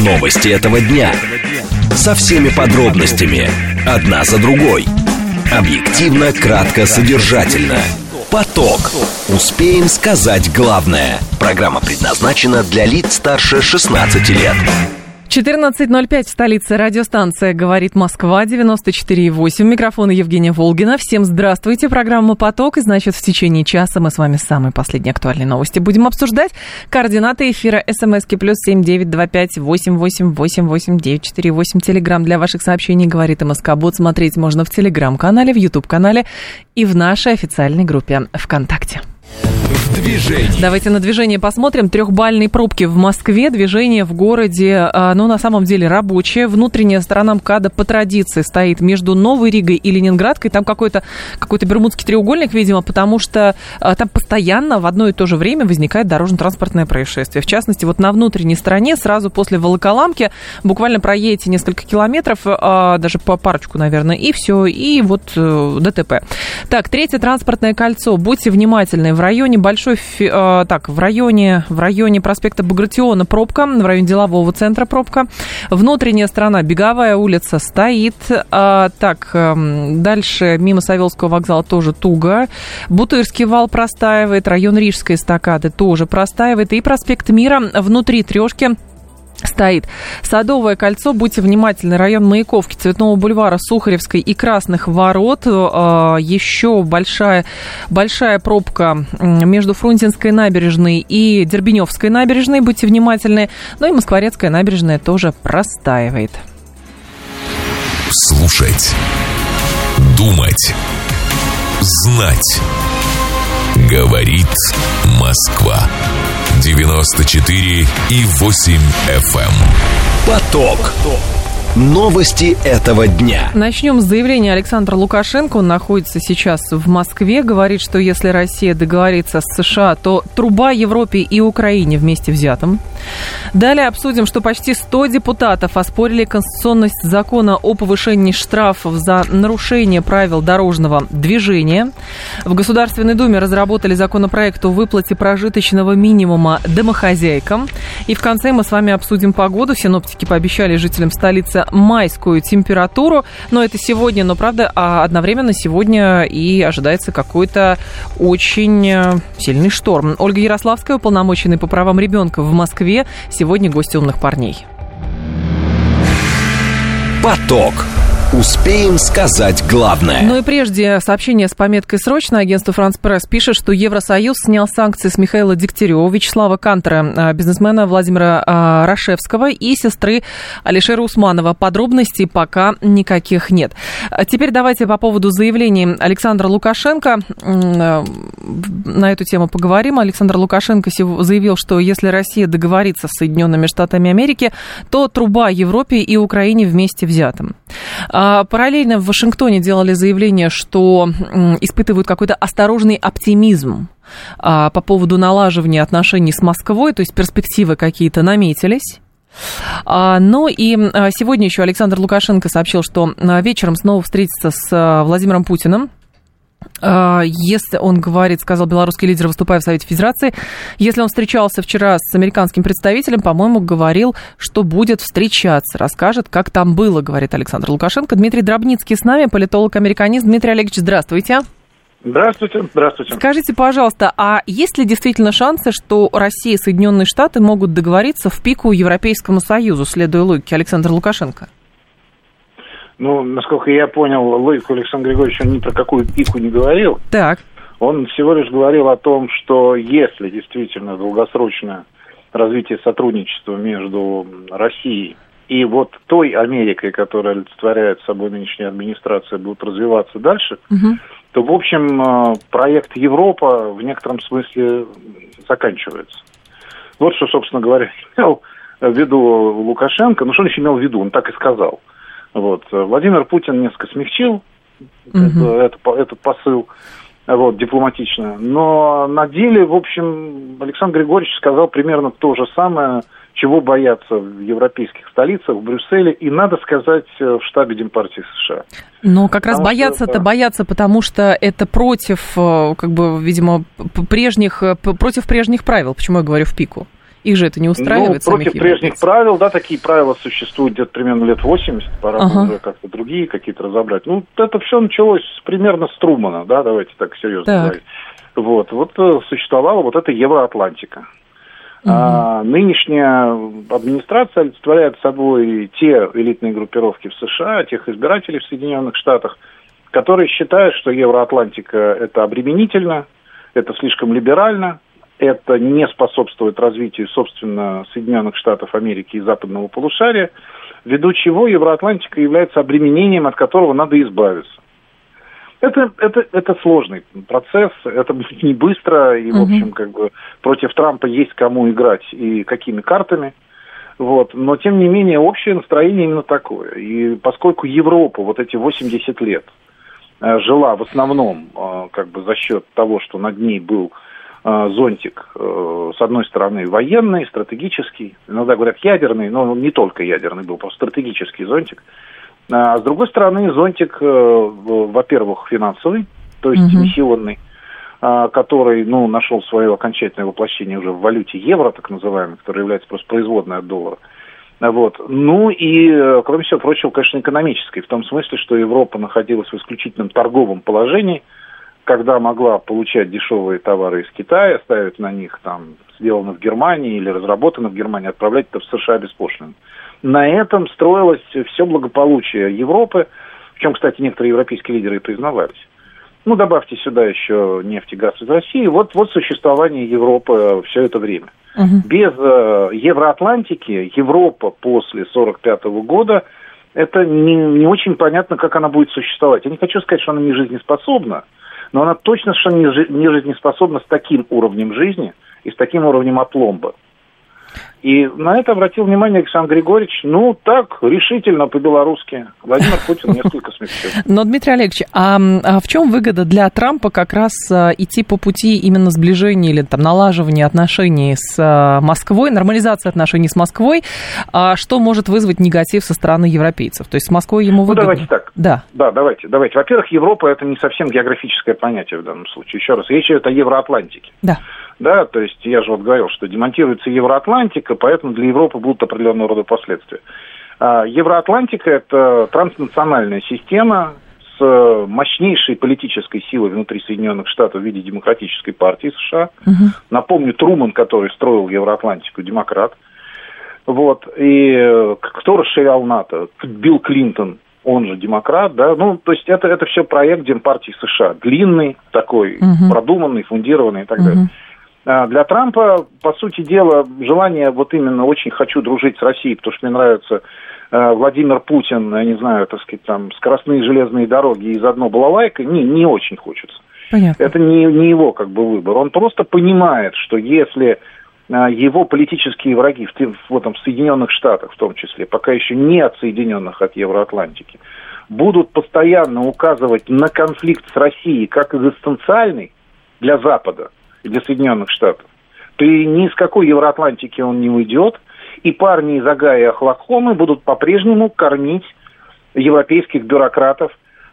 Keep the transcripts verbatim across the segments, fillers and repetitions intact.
Новости этого дня. Со всеми подробностями. Одна за другой. Объективно, кратко, содержательно. Поток. Успеем сказать главное. Программа предназначена для лиц старше шестнадцати лет. четырнадцать ноль пять в столице. Радиостанция «Говорит Москва», девяносто четыре и восемь. Микрофон Евгения Волгина. Всем здравствуйте. Программа «Поток». И, значит, в течение часа мы с вами самые последние актуальные новости будем обсуждать. Координаты эфира. СМСки плюс семь девять два пять восемь восемь восемь восемь девять четыре восемь. Телеграм для ваших сообщений «Говорит МСК-бот». Смотреть можно в Телеграм-канале, в Ютуб-канале и в нашей официальной группе ВКонтакте. Движение. Давайте на движение посмотрим. Трехбальные пробки в Москве. Движение в городе, ну, на самом деле, рабочее. Внутренняя сторона МКАДа по традиции стоит между Новой Ригой и Ленинградкой. Там какой-то, какой-то бермудский треугольник, видимо, потому что там постоянно в одно и то же время возникает дорожно-транспортное происшествие. В частности, вот на внутренней стороне, сразу после Волоколамки, буквально проедете несколько километров, даже по парочку, наверное, и все, и вот ДТП. Так, третье транспортное кольцо. Будьте внимательны. В районе Большой, э, так, в районе, в районе проспекта Багратиона пробка, в районе делового центра пробка. Внутренняя сторона, Беговая улица стоит. Э, так, э, дальше мимо Савеловского вокзала тоже туго. Бутырский вал простаивает, район Рижской эстакады тоже простаивает. И проспект Мира внутри трешки стоит. Садовое кольцо, будьте внимательны, район Маяковки, Цветного бульвара, Сухаревской и Красных ворот. Еще большая, большая пробка между Фрунзенской набережной и Дербеневской набережной, будьте внимательны. Ну и Москворецкая набережная тоже простаивает. Слушать, думать, знать. Говорит Москва. девяносто четыре и восемь эф эм. Поток. Новости этого дня. Начнем с заявления Александра Лукашенко. Он находится сейчас в Москве. Говорит, что если Россия договорится с США, то труба Европе и Украине вместе взятым. Далее обсудим, что почти сто депутатов оспорили конституционность закона о повышении штрафов за нарушение правил дорожного движения. В Государственной Думе разработали законопроект о выплате прожиточного минимума домохозяйкам. И в конце мы с вами обсудим погоду. Синоптики пообещали жителям столицы майскую температуру, но это сегодня, но правда, одновременно сегодня и ожидается какой-то очень сильный шторм. Ольга Ярославская, уполномоченный по правам ребенка в Москве, сегодня гость «Умных парней». Поток. Успеем сказать главное. Но и прежде сообщение с пометкой «Срочно». Агентство «Франс Пресс» пишет, что Евросоюз снял санкции с Михаила Дегтярева, Вячеслава Кантера, бизнесмена Владимира Рашевского и сестры Алишера Усманова. Подробностей пока никаких нет. Теперь давайте по поводу заявлений Александра Лукашенко на эту тему поговорим. Александр Лукашенко заявил, что если Россия договорится с Соединенными Штатами Америки, то труба Европе и Украине вместе взятым. Параллельно в Вашингтоне делали заявление, что испытывают какой-то осторожный оптимизм по поводу налаживания отношений с Москвой, то есть перспективы какие-то наметились. Ну и сегодня еще Александр Лукашенко сообщил, что вечером снова встретится с Владимиром Путиным. Если он говорит, сказал белорусский лидер, выступая в Совете Федерации, если он встречался вчера с американским представителем, по-моему, говорил, что будет встречаться, расскажет, как там было, говорит Александр Лукашенко. Дмитрий Дробницкий с нами, политолог-американист. Дмитрий Олегович, здравствуйте. Здравствуйте, здравствуйте. Скажите, пожалуйста, а есть ли действительно шансы, что Россия и Соединенные Штаты могут договориться в пику Европейскому Союзу, следуя логике Александра Лукашенко? Ну, насколько я понял, логику Александра Григорьевича, он ни про какую пику не говорил. Так. Он всего лишь говорил о том, что если действительно долгосрочное развитие сотрудничества между Россией и вот той Америкой, которая олицетворяет собой нынешняя администрация, будет развиваться дальше, угу. то, в общем, проект Европа в некотором смысле заканчивается. Вот что, собственно говоря, имел в виду Лукашенко. Ну, что он еще имел в виду? Он так и сказал. Вот. Владимир Путин несколько смягчил uh-huh. это, это, этот посыл вот, дипломатично, но на деле, в общем, Александр Григорьевич сказал примерно то же самое, чего боятся в европейских столицах, в Брюсселе, и, надо сказать, в штабе Демпартии США. Но как потому раз боятся-то что, боятся, потому что это против, как бы, видимо, прежних, против прежних правил, почему я говорю в пику. Их же это не устраивает, ну, против прежних правил, да, такие правила существуют где-то примерно лет восемьдесят, пора ага. уже как-то другие какие-то разобрать. Ну, это все началось примерно с Трумана, да, давайте так серьезно так. говорить. Вот, вот существовала вот эта Евроатлантика. Угу. А, нынешняя администрация олицетворяет собой те элитные группировки в США, тех избирателей в Соединенных Штатах, которые считают, что Евроатлантика – это обременительно, это слишком либерально, это не способствует развитию, собственно, Соединенных Штатов Америки и западного полушария, ввиду чего Евроатлантика является обременением, от которого надо избавиться. Это, это, это сложный процесс, это будет не быстро, и, в общем, как бы против Трампа есть кому играть и какими картами. Вот. Но, тем не менее, общее настроение именно такое. И поскольку Европа вот эти восемьдесят лет жила в основном как бы за счет того, что над ней был зонтик, с одной стороны, военный, стратегический, иногда говорят ядерный, но он не только ядерный был, просто стратегический зонтик. А с другой стороны, зонтик, во-первых, финансовый, то есть uh-huh. миссионный, который, ну, нашел свое окончательное воплощение уже в валюте евро, так называемой, которая является просто производной от доллара. Вот. Ну и, кроме всего прочего, конечно, экономической, в том смысле, что Европа находилась в исключительном торговом положении, когда могла получать дешевые товары из Китая, ставить на них там сделано в Германии или разработано в Германии, отправлять это в США беспошлино. На этом строилось все благополучие Европы, в чем, кстати, некоторые европейские лидеры и признавались. Ну, добавьте сюда еще нефть и газ из России. Вот, вот существование Европы все это время. Uh-huh. Без э, Евроатлантики Европа после сорок пятого года, это не, не очень понятно, как она будет существовать. Я не хочу сказать, что она не жизнеспособна, но она точно совершенно не, жи- не жизнеспособна с таким уровнем жизни и с таким уровнем опломба. И на это обратил внимание Александр Григорьевич, ну, так, решительно по-белорусски. Владимир Путин несколько смягчил. Но, Дмитрий Олегович, а, а в чем выгода для Трампа как раз а, идти по пути именно сближения или там налаживания отношений с а, Москвой, нормализации отношений с Москвой, а, что может вызвать негатив со стороны европейцев? То есть с Москвой ему выгодно? Ну, давайте так. Да. Да, давайте, давайте. Во-первых, Европа – это не совсем географическое понятие в данном случае. Еще раз, речь идет о Евроатлантике. Да. Да, то есть я же вот говорил, что демонтируется Евроатлантика, поэтому для Европы будут определенного рода последствия. Евроатлантика – это транснациональная система с мощнейшей политической силой внутри Соединенных Штатов в виде Демократической партии США. Угу. Напомню, Труман, который строил Евроатлантику, демократ. Вот. И кто расширял НАТО? Билл Клинтон, он же демократ, да. Ну, то есть это, это все проект Демпартии США. Длинный такой, угу. продуманный, фундированный и так далее. Угу. Для Трампа, по сути дела, желание вот именно очень хочу дружить с Россией, потому что мне нравится э, Владимир Путин, я не знаю, так сказать, там, скоростные железные дороги и заодно балалайка, не, не очень хочется. Понятно. Это не, не его как бы выбор. Он просто понимает, что если э, его политические враги, в, в, этом, в Соединенных Штатах в том числе, пока еще не отсоединенных от Евроатлантики, будут постоянно указывать на конфликт с Россией как экзистенциальный для Запада, для Соединенных Штатов, то и ни из какой Евроатлантики он не уйдет, и парни из Огайо и Оклахомы будут по-прежнему кормить европейских бюрократов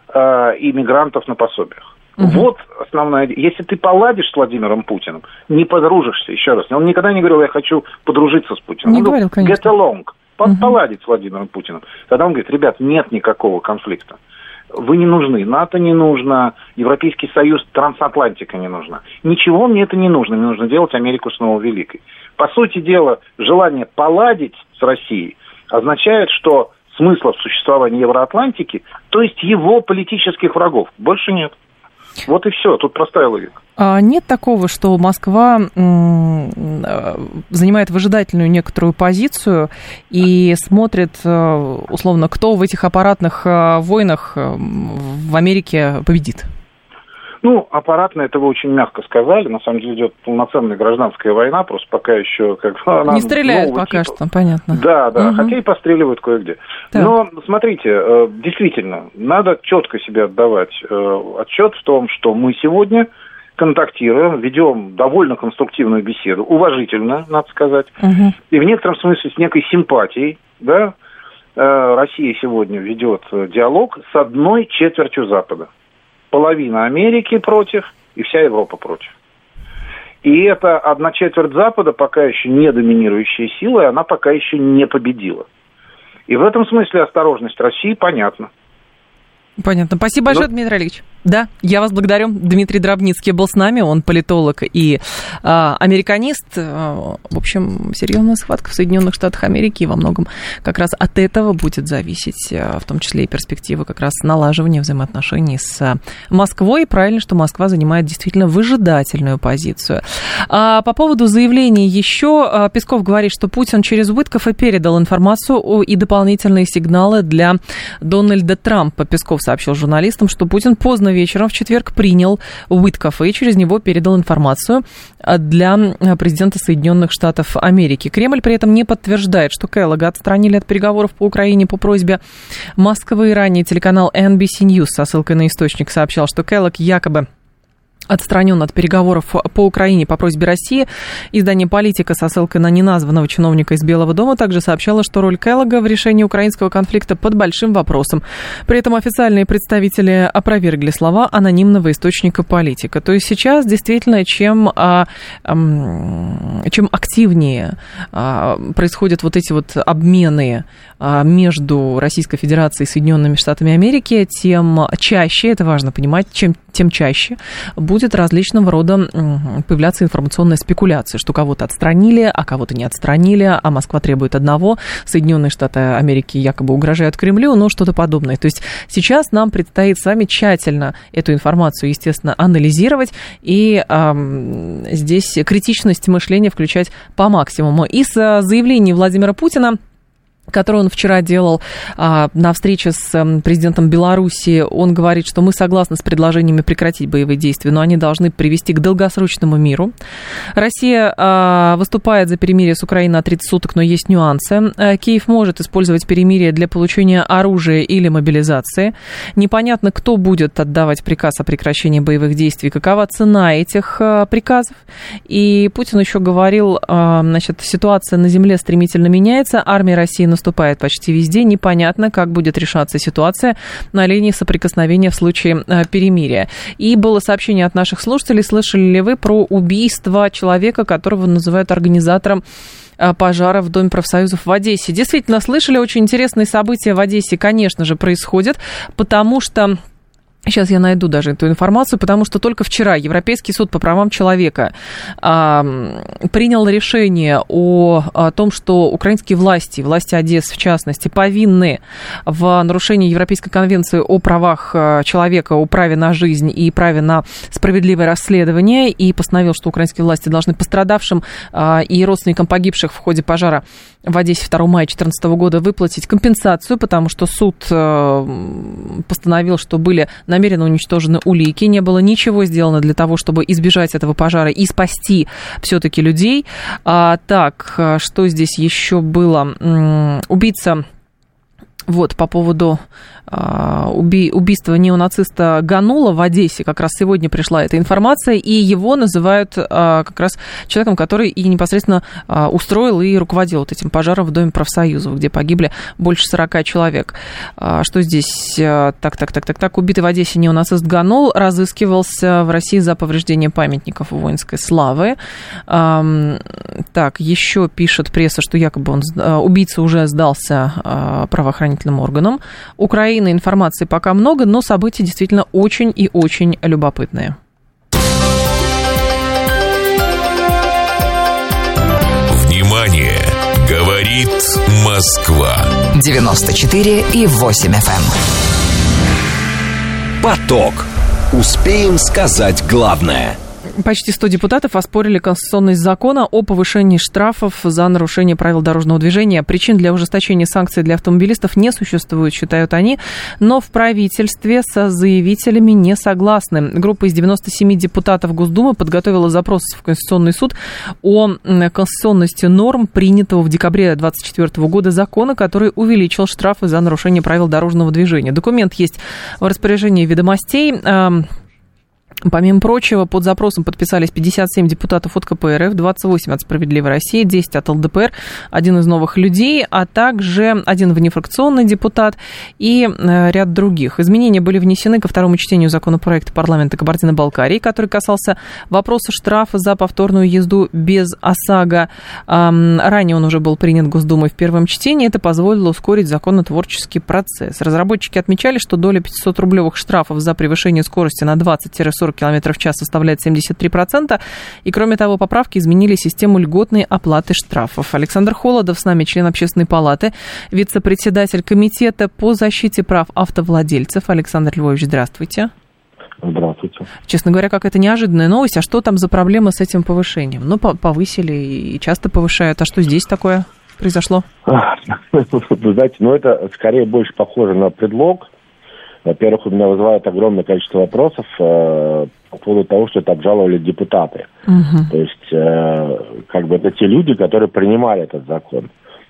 э, и мигрантов на пособиях. Угу. Вот основная... Если ты поладишь с Владимиром Путиным, не подружишься, еще раз. Он никогда не говорил, я хочу подружиться с Путиным. Не он говорил, говорил, конечно. Get along. Угу. Поладить с Владимиром Путиным. Тогда он говорит, ребят, нет никакого конфликта. Вы не нужны, НАТО не нужно, Европейский Союз, трансатлантика не нужна. Ничего мне это не нужно, мне нужно делать Америку снова великой. По сути дела, желание поладить с Россией означает, что смысла в существовании Евроатлантики, то есть его политических врагов, больше нет. Вот и все, тут простая логика. А нет такого, что Москва м- занимает выжидательную некоторую позицию и смотрит, условно, кто в этих аппаратных войнах в Америке победит? Ну, аппаратно, это вы очень мягко сказали. На самом деле идет полноценная гражданская война, просто пока еще как она... Не стреляют пока типа. Что, понятно. Да, да, угу. Хотя и постреливают кое-где. Так. Но, смотрите, действительно, надо четко себе отдавать отчет в том, что мы сегодня контактируем, ведем довольно конструктивную беседу, уважительно, надо сказать, угу. и в некотором смысле с некой симпатией, да, Россия сегодня ведет диалог с одной четвертью Запада. Половина Америки против и вся Европа против. И эта одна четверть Запада пока еще не доминирующая сила, и она пока еще не победила. И в этом смысле осторожность России понятна. Понятно. Спасибо большое, Но... Дмитрий Олегович. Да, я вас благодарю. Дмитрий Дробницкий был с нами, он политолог и а, американист. А, в общем, серьезная схватка в Соединенных Штатах Америки, и во многом как раз от этого будет зависеть, а, в том числе и перспектива как раз налаживания взаимоотношений с Москвой. И правильно, что Москва занимает действительно выжидательную позицию. А, по поводу заявлений еще, а, Песков говорит, что Путин через Уиткофа и передал информацию о, и дополнительные сигналы для Дональда Трампа. Песков сообщил журналистам, что Путин поздно вечером в четверг принял Уиткофа и через него передал информацию для президента Соединенных Штатов Америки. Кремль при этом не подтверждает, что Келлога отстранили от переговоров по Украине по просьбе Москвы. Ранее телеканал эн би си News со ссылкой на источник сообщал, что Келлог якобы отстранен от переговоров по Украине по просьбе России. Издание «Политика» со ссылкой на неназванного чиновника из Белого дома также сообщало, что роль Келлога в решении украинского конфликта под большим вопросом. При этом официальные представители опровергли слова анонимного источника «Политика». То есть сейчас действительно, чем, а, а, чем активнее а, происходят вот эти вот обмены а, между Российской Федерацией и Соединенными Штатами Америки, тем чаще, это важно понимать, чем, тем чаще будет различного рода появляться информационная спекуляция, что кого-то отстранили, а кого-то не отстранили, а Москва требует одного, Соединенные Штаты Америки якобы угрожают Кремлю, ну, что-то подобное. То есть сейчас нам предстоит с вами тщательно эту информацию, естественно, анализировать и э, здесь критичность мышления включать по максимуму. Из заявлений Владимира Путина, которую он вчера делал а, на встрече с а, президентом Беларуси, он говорит, что мы согласны с предложениями прекратить боевые действия, но они должны привести к долгосрочному миру. Россия а, выступает за перемирие с Украиной на тридцать суток, но есть нюансы. А, Киев может использовать перемирие для получения оружия или мобилизации. Непонятно, кто будет отдавать приказ о прекращении боевых действий, какова цена этих а, приказов. И Путин еще говорил, а, значит, ситуация на земле стремительно меняется, армия России наступает почти везде. Непонятно, как будет решаться ситуация на линии соприкосновения в случае э, перемирия. И было сообщение от наших слушателей. Слышали ли вы про убийство человека, которого называют организатором э, пожара в Доме профсоюзов в Одессе? Действительно, слышали. Очень интересные события в Одессе, конечно же, происходят, потому что... Сейчас я найду даже эту информацию, потому что только вчера Европейский суд по правам человека а, принял решение о, о том, что украинские власти, власти Одессы в частности, повинны в нарушении Европейской конвенции о правах человека, о праве на жизнь и праве на справедливое расследование, и постановил, что украинские власти должны пострадавшим а, и родственникам погибших в ходе пожара в Одессе второго мая две тысячи четырнадцатого года выплатить компенсацию, потому что суд а, постановил, что были намеренно уничтожены улики, не было ничего сделано для того, чтобы избежать этого пожара и спасти все-таки людей. А, так, что здесь еще было? Убийца, вот, по поводу а, уби, убийства неонациста Ганула в Одессе, как раз сегодня пришла эта информация, и его называют а, как раз человеком, который и непосредственно а, устроил и руководил вот этим пожаром в Доме профсоюзов, где погибли больше сорока человек. А, что здесь? А, так, так, так, так, так. Убитый в Одессе неонацист Ганул разыскивался в России за повреждение памятников воинской славы. А, так, еще пишет пресса, что якобы он, убийца уже сдался а, правоохранительным органам. Украина информации пока много, но события действительно очень и очень любопытные. Внимание! Говорит Москва. девяносто четыре и восемь эф эм. Поток. Успеем сказать главное. Почти сто депутатов оспорили конституционность закона о повышении штрафов за нарушение правил дорожного движения. Причин для ужесточения санкций для автомобилистов не существует, считают они, но в правительстве со заявителями не согласны. Группа из девяноста семи депутатов Госдумы подготовила запрос в Конституционный суд о конституционности норм, принятого в декабре две тысячи двадцать четвёртого года закона, который увеличил штрафы за нарушение правил дорожного движения. Документ есть в распоряжении «Ведомостей». Помимо прочего, под запросом подписались пятьдесят семь депутатов от ка пэ эр эф, двадцать восемь от «Справедливой России», десять от эл дэ пэ эр, один из новых людей, а также один внефракционный депутат и ряд других. Изменения были внесены ко второму чтению законопроекта парламента Кабардино-Балкарии, который касался вопроса штрафа за повторную езду без ОСАГО. Ранее он уже был принят Госдумой в первом чтении. Это позволило ускорить законотворческий процесс. Разработчики отмечали, что доля пятисотрублевых штрафов за превышение скорости на двадцать-сорок километров в час составляет семьдесят три процента. И, кроме того, поправки изменили систему льготной оплаты штрафов. Александр Холодов с нами, член Общественной палаты, вице-председатель комитета по защите прав автовладельцев. Александр Львович, здравствуйте. Здравствуйте. Честно говоря, какая-то неожиданная новость. А что там за проблема с этим повышением? Ну, повысили и часто повышают. А что здесь такое произошло? Вы знаете, ну это скорее больше похоже на предлог. Во-первых, у меня вызывает огромное количество вопросов э, по поводу того, что это обжаловали депутаты. Uh-huh. То есть, э, как бы это те люди, которые принимали этот закон.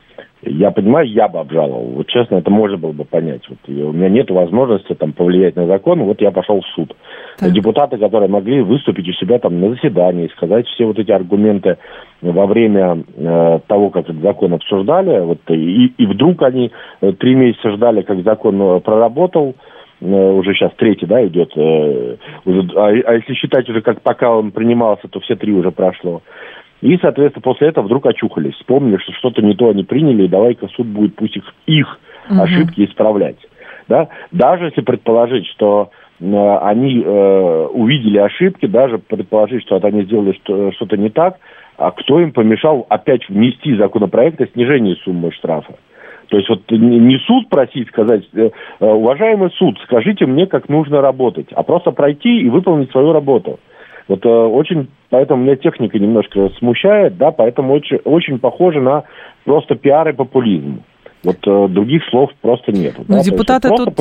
Я понимаю, я бы обжаловал. Вот честно, это можно было бы понять. Вот, у меня нет возможности там повлиять на закон, вот я пошел в суд. Так. Депутаты, которые могли выступить у себя там на заседании, сказать все вот эти аргументы во время э, того, как этот закон обсуждали, вот, и, и вдруг они э, три месяца ждали, как закон проработал, уже сейчас третий, да, идет. Э, уже, а, а если считать уже, как пока он принимался, то все три уже прошло. И, соответственно, после этого вдруг очухались, вспомнили, что что-то не то они приняли, и давай-ка суд будет пусть их, их угу. ошибки исправлять. Да? Даже если предположить, что э, они э, увидели ошибки, даже предположить, что они сделали что- что-то не так, а кто им помешал опять внести законопроект о снижении суммы штрафа? То есть вот не суд просить, сказать, уважаемый суд, скажите мне, как нужно работать, а просто пройти и выполнить свою работу. Вот очень, поэтому меня техника немножко смущает, да, поэтому очень, очень похоже на просто пиар и популизм. Вот э, других слов просто нет. Ну, да? Депутаты тут...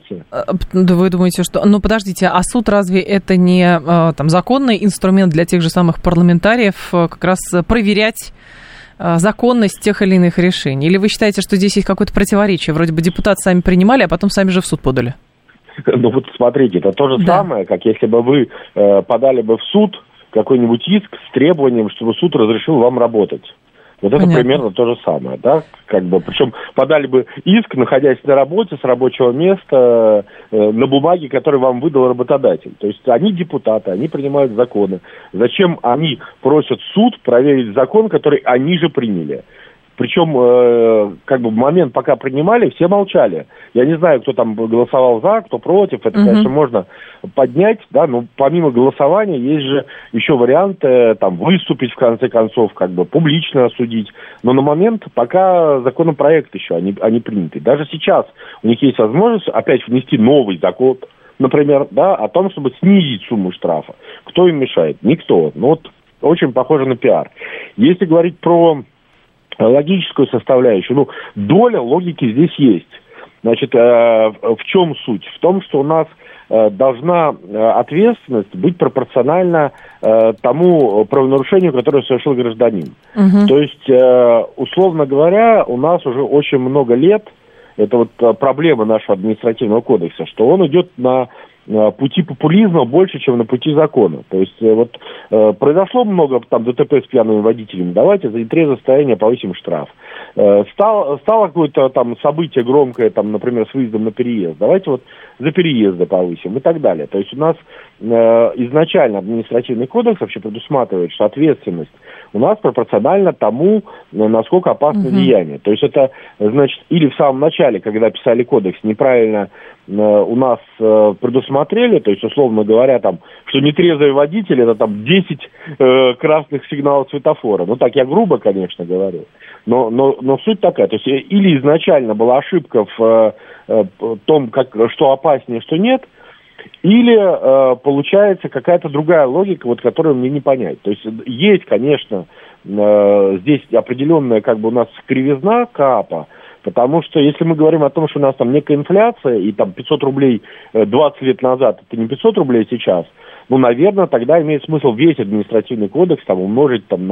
Да вы думаете, что... Ну, подождите, а суд разве это не там, законный инструмент для тех же самых парламентариев как раз проверять законность тех или иных решений? Или вы считаете, что здесь есть какое-то противоречие? Вроде бы депутаты сами принимали, а потом сами же в суд подали. Ну вот смотрите, это то же да. самое, как если бы вы э, подали бы в суд какой-нибудь иск с требованием, чтобы суд разрешил вам работать. Вот это Понятно. Примерно то же самое, да, как бы, причем подали бы иск, находясь на работе, с рабочего места, э, на бумаге, которую вам выдал работодатель. То есть они депутаты, они принимают законы. Зачем они просят суд проверить закон, который они же приняли? Причем, э, как бы в момент, пока принимали, все молчали. Я не знаю, кто там голосовал за, кто против. Это, uh-huh. конечно, можно поднять, да, но помимо голосования есть же еще варианты там выступить, в конце концов, как бы публично осудить. Но на момент, пока законопроект еще, они, они приняты. Даже сейчас у них есть возможность опять внести новый закон, например, да, о том, чтобы снизить сумму штрафа. Кто им мешает? Никто. Ну вот очень похоже на пиар. Если говорить про логическую составляющую, ну, доля логики здесь есть. Значит, э, в чем суть? В том, что у нас э, должна э, ответственность быть пропорциональна э, тому правонарушению, которое совершил гражданин. Угу. То есть, э, условно говоря, у нас уже очень много лет, это вот э, проблема нашего административного кодекса, что он идет на пути популизма больше, чем на пути закона. То есть вот э, произошло много там ДТП с пьяными водителями, давайте за нетрезвое состояние повысим штраф. Э, стало, стало какое-то там событие громкое, там, например, с выездом на переезд, давайте вот за переезды повысим и так далее. То есть у нас э, изначально административный кодекс вообще предусматривает, что ответственность у нас пропорциональна тому, насколько опасно угу. деяние. То есть это, значит, или в самом начале, когда писали кодекс, неправильно э, у нас э, предусмотрели, то есть, условно говоря, там, что нетрезвый водитель, это там десять э, красных сигналов светофора. Ну, так я грубо, конечно, говорю. Но, но, но суть такая, то есть, или изначально была ошибка в э, том, как, что опаснее, что нет, или э, получается какая-то другая логика, вот, которую мне не понять. То есть есть, конечно, э, здесь определенная как бы у нас кривизна КАПа, потому что если мы говорим о том, что у нас там некая инфляция, и там пятьсот рублей двадцать лет назад, это не пятьсот рублей сейчас, ну, наверное, тогда имеет смысл весь административный кодекс там умножить там на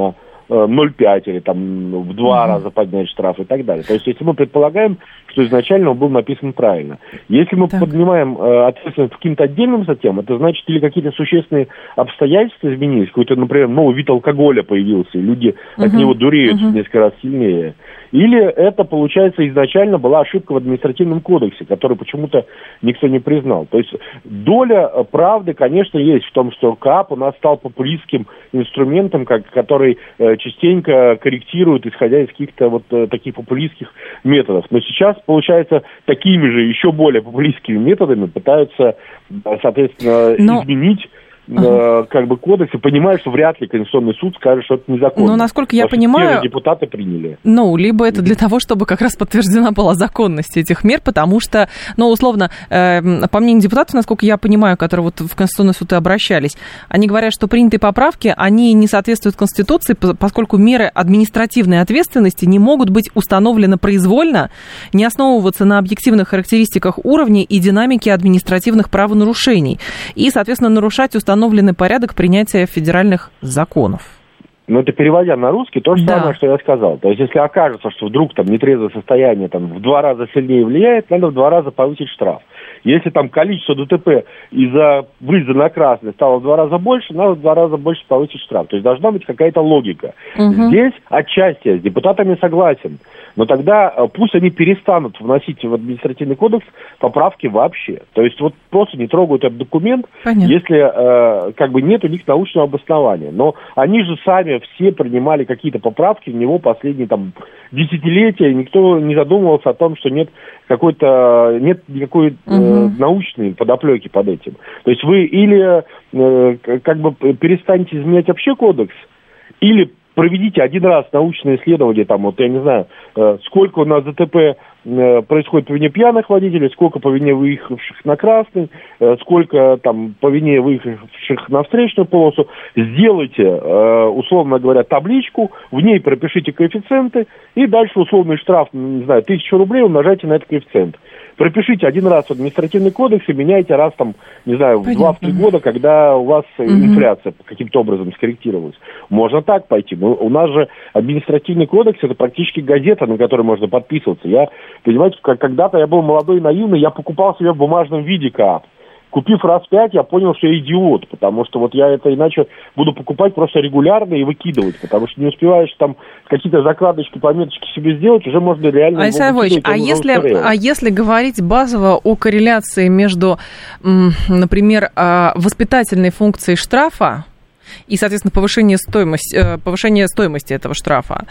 ноль целых пять или там в два mm-hmm. раза поднять штраф и так далее. То есть, если мы предполагаем, что изначально он был написан правильно. Если мы так. поднимаем э, ответственность по каким-то отдельным статьям, это значит, или какие-то существенные обстоятельства изменились, какой-то, например, новый вид алкоголя появился, и люди uh-huh. от него дуреют uh-huh. несколько раз сильнее. Или это, получается, изначально была ошибка в административном кодексе, который почему-то никто не признал. То есть доля правды, конечно, есть в том, что КАП у нас стал популистским инструментом, как, который э, частенько корректирует, исходя из каких-то вот э, таких популистских методов. Но сейчас, получается, такими же еще более популистскими методами пытаются, соответственно, Но... изменить Uh-huh. как бы кодекс, и понимаю, что вряд ли Конституционный суд скажет, что это незаконно. Ну, насколько я понимаю... депутаты приняли. Ну, либо это для того, чтобы как раз подтверждена была законность этих мер, потому что, ну, условно, э, по мнению депутатов, насколько я понимаю, которые вот в Конституционный суд и обращались, они говорят, что принятые поправки, они не соответствуют Конституции, поскольку меры административной ответственности не могут быть установлены произвольно, не основываться на объективных характеристиках уровня и динамики административных правонарушений, и, соответственно, нарушать установленные установленный порядок принятия федеральных законов. Ну, это переводя на русский, то же да. самое, что я сказал. То есть, если окажется, что вдруг там нетрезвое состояние там, в два раза сильнее влияет, надо в два раза повысить штраф. Если там количество ДТП из-за выезда на красный стало в два раза больше, надо в два раза больше повысить штраф. То есть, должна быть какая-то логика. Угу. Здесь отчасти я с депутатами согласен. Но тогда пусть они перестанут вносить в административный кодекс поправки вообще. То есть, вот просто не трогают этот документ, Понятно. если э, как бы нет у них научного обоснования. Но они же сами все принимали какие-то поправки в него последние там десятилетия, и никто не задумывался о том, что нет какой-то нет никакой э, угу. научной подоплеки под этим. То есть вы или э, как бы перестанете изменять вообще кодекс, или проведите один раз научное исследование, там, вот, я не знаю, э, сколько у нас ДТП э, происходит по вине пьяных водителей, сколько по вине выехавших на красный, э, сколько там по вине выехавших на встречную полосу. Сделайте, э, условно говоря, табличку, в ней пропишите коэффициенты, и дальше условный штраф, не знаю, тысячу рублей умножайте на этот коэффициент. Пропишите один раз в административный кодекс и меняйте раз, там, не знаю, в два-три года, когда у вас угу. инфляция каким-то образом скорректировалась. Можно так пойти. Но у нас же административный кодекс – это практически газета, на которой можно подписываться. Я, понимаете, когда-то я был молодой и наивный, я покупал себе в бумажном виде КАП. Купив раз пять, я понял, что я идиот, потому что вот я это иначе буду покупать просто регулярно и выкидывать, потому что не успеваешь там какие-то закладочки, пометочки себе сделать, уже можно реально... Александр Львович, а если, а если говорить базово о корреляции между, например, воспитательной функцией штрафа и, соответственно, повышение стоимости, повышение стоимости этого штрафа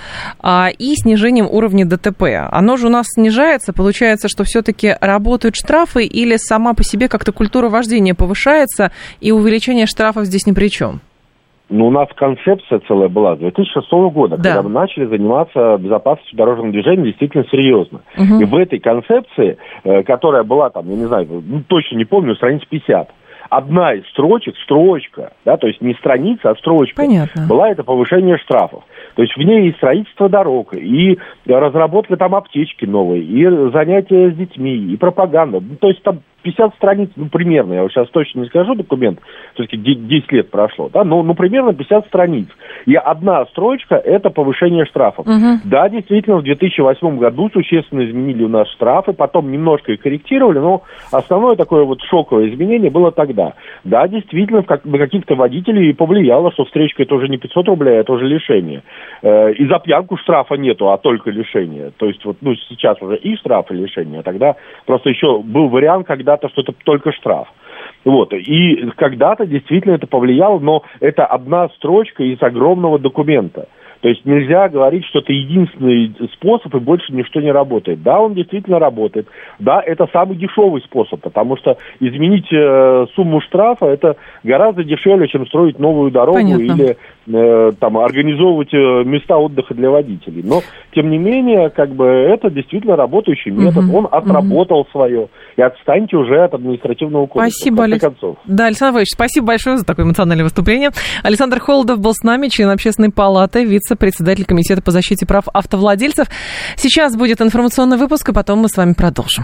и снижением уровня ДТП. Оно же у нас снижается, получается, что все-таки работают штрафы, или сама по себе как-то культура вождения повышается, и увеличение штрафов здесь ни при чем? Ну, у нас концепция целая была с две тысячи шестого года, да. когда мы начали заниматься безопасностью дорожного движения действительно серьезно. Угу. И в этой концепции, которая была там, я не знаю, ну, точно не помню, страниц пятьдесят, одна из строчек, строчка, да, то есть не страница, а строчка, Понятно. была это повышение штрафов. То есть в ней и строительство дорог, и разработка там аптечки новой, и занятия с детьми, и пропаганда. Ну, то есть там пятьдесят страниц, ну, примерно, я сейчас точно не скажу документ, все-таки десять лет прошло, да, но ну, примерно пятьдесят страниц. И одна строчка – это повышение штрафов. Угу. Да, действительно, в две тысячи восьмом году существенно изменили у нас штрафы, потом немножко их корректировали, но основное такое вот шоковое изменение было тогда. Да, действительно, как, на каких-то водителей повлияло, что встречка – это уже не пятьсот рублей, а это уже лишение. Э, и за пьянку штрафа нету, а только лишение. То есть вот, ну, сейчас уже и штраф, и лишение. А тогда просто еще был вариант, когда-то, что это только штраф. Вот. И когда-то действительно это повлияло, но это одна строчка из огромного документа. То есть нельзя говорить, что это единственный способ и больше ничто не работает. Да, он действительно работает. Да, это самый дешевый способ, потому что изменить э, сумму штрафа это гораздо дешевле, чем строить новую дорогу Понятно. или э, там, организовывать э, места отдыха для водителей. Но, тем не менее, как бы это действительно работающий метод. Угу. Он отработал угу. свое. И отстаньте уже от административного кодекса. Спасибо, Алекс... Да, Александр Иванович, спасибо большое за такое эмоциональное выступление. Александр Холодов был с нами, член Общественной палаты, вице-председатель Комитета по защите прав автовладельцев. Сейчас будет информационный выпуск, и потом мы с вами продолжим.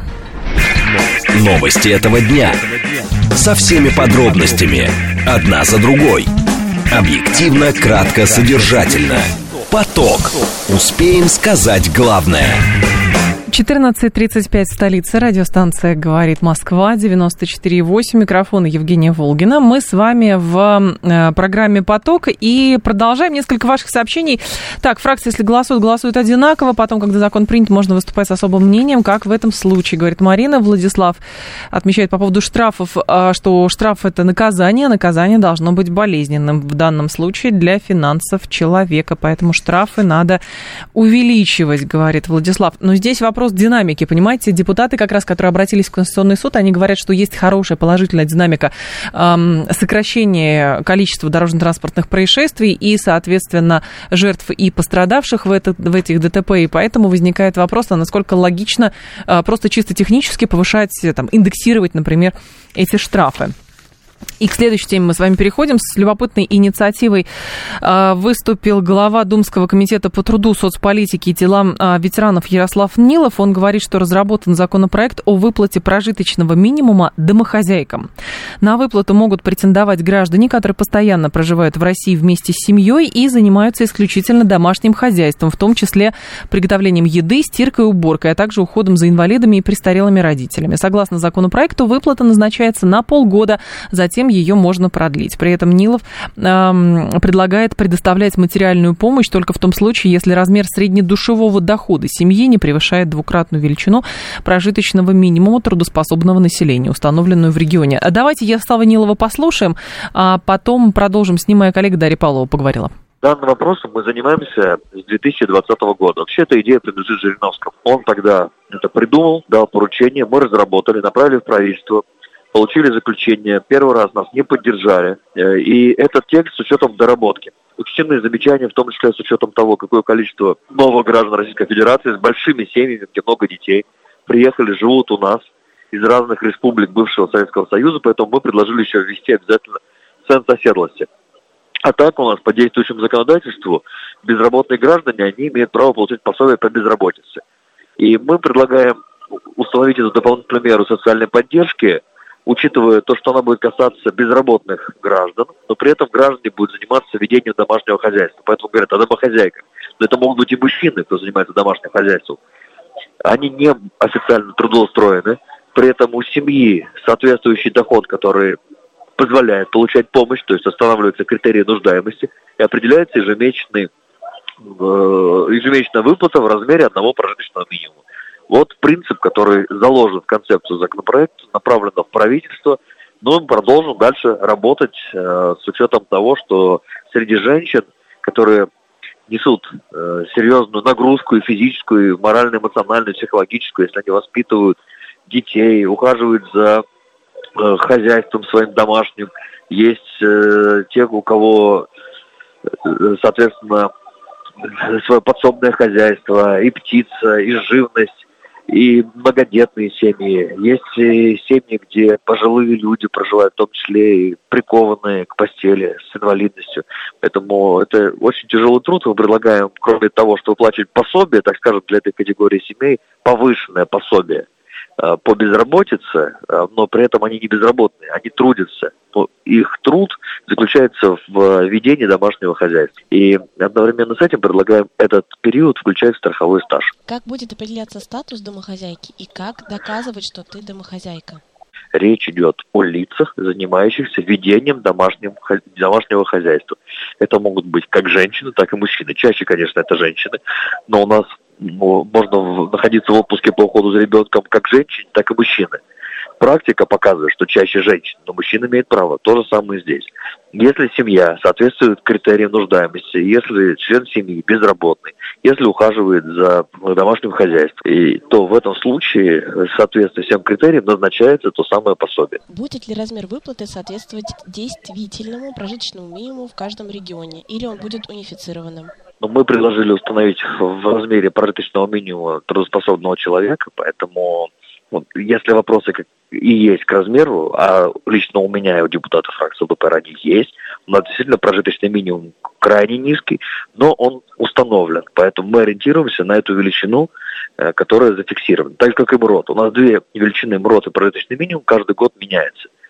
Новости этого дня. Со всеми подробностями. Одна за другой. Объективно, кратко, содержательно. Поток. Успеем сказать главное. четырнадцать тридцать пять в столице. Радиостанция «Говорит Москва», девяносто четыре и восемь. Микрофон Евгения Волгина. Мы с вами в э, программе «Поток» и продолжаем несколько ваших сообщений. Так, фракции, если голосуют, голосуют одинаково. Потом, когда закон принят, можно выступать с особым мнением, как в этом случае, говорит Марина. Владислав отмечает по поводу штрафов, э, что штраф – это наказание. Наказание должно быть болезненным в данном случае для финансов человека. Поэтому штрафы надо увеличивать, говорит Владислав. Но здесь вопрос динамики, понимаете, депутаты, как раз, которые обратились в Конституционный суд, они говорят, что есть хорошая положительная динамика эм, сокращения количества дорожно-транспортных происшествий и, соответственно, жертв и пострадавших в, это, в этих ДТП, и поэтому возникает вопрос, а насколько логично э, просто чисто технически повышать, там, индексировать, например, эти штрафы. И к следующей теме мы с вами переходим. С любопытной инициативой э, выступил глава Думского комитета по труду, соцполитике и делам э, ветеранов Ярослав Нилов. Он говорит, что разработан законопроект о выплате прожиточного минимума домохозяйкам. На выплату могут претендовать граждане, которые постоянно проживают в России вместе с семьей и занимаются исключительно домашним хозяйством, в том числе приготовлением еды, стиркой и уборкой, а также уходом за инвалидами и престарелыми родителями. Согласно законопроекту, выплата назначается на полгода, затем ее можно продлить. При этом Нилов э, предлагает предоставлять материальную помощь только в том случае, если размер среднедушевого дохода семьи не превышает двукратную величину прожиточного минимума трудоспособного населения, установленную в регионе. Давайте Ярослава Нилова послушаем, а потом продолжим. С ним моя коллега Дарья Павлова поговорила. Данным вопросом мы занимаемся с две тысячи двадцатого года. Вообще, эта идея принадлежит Жириновскому. Он тогда это придумал, дал поручение, мы разработали, направили в правительство, получили заключение, первый раз нас не поддержали, и этот текст с учетом доработки. Учтены замечания, в том числе с учетом того, какое количество новых граждан Российской Федерации с большими семьями, где много детей, приехали, живут у нас из разных республик бывшего Советского Союза, поэтому мы предложили еще ввести обязательно центр оседлости. А так у нас по действующему законодательству безработные граждане, они имеют право получить пособие по безработице. И мы предлагаем установить эту дополнительную меру социальной поддержки, учитывая то, что она будет касаться безработных граждан, но при этом граждане будут заниматься ведением домашнего хозяйства. Поэтому говорят о домохозяйках. Но это могут быть и мужчины, кто занимается домашним хозяйством. Они не официально трудоустроены, при этом у семьи соответствующий доход, который позволяет получать помощь, то есть останавливаются критерии нуждаемости, и определяется ежемесячный, э, ежемесячная выплата в размере одного прожиточного минимума. Вот принцип, который заложен в концепцию законопроекта, направлен в правительство, но мы продолжим дальше работать э, с учетом того, что среди женщин, которые несут э, серьезную нагрузку и физическую, и моральную, эмоциональную, психологическую, если они воспитывают детей, ухаживают за э, хозяйством своим домашним, есть э, те, у кого, э, соответственно, свое подсобное хозяйство, и птица, и живность, и многодетные семьи. Есть и семьи, где пожилые люди проживают, в том числе и прикованные к постели с инвалидностью. Поэтому это очень тяжелый труд. Мы предлагаем, кроме того, что выплачивать пособие, так скажем, для этой категории семей, повышенное пособие по безработице, но при этом они не безработные, они трудятся. Но их труд заключается в ведении домашнего хозяйства. И одновременно с этим предлагаем этот период включать в страховой стаж. Как будет определяться статус домохозяйки и как доказывать, что ты домохозяйка? Речь идет о лицах, занимающихся ведением домашнего, домашнего хозяйства. Это могут быть как женщины, так и мужчины. Чаще, конечно, это женщины, но у нас можно находиться в отпуске по уходу за ребенком как женщине, так и мужчины. Практика показывает, что чаще женщин, но мужчина имеет право. То же самое здесь. Если семья соответствует критериям нуждаемости, если член семьи безработный, если ухаживает за домашним хозяйством, и, то в этом случае, соответственно всем критериям, назначается то самое пособие. Будет ли размер выплаты соответствовать действительному прожиточному минимуму в каждом регионе, или он будет унифицированным? Мы предложили установить в размере прожиточного минимума трудоспособного человека, поэтому вот, если вопросы как и есть к размеру, а лично у меня и у депутата фракции ЛДПР они есть, у нас действительно прожиточный минимум крайне низкий, но он установлен, поэтому мы ориентируемся на эту величину, которая зафиксирована. Так же, как и МРОТ. У нас две величины МРОТ и прожиточный минимум каждый год меняется.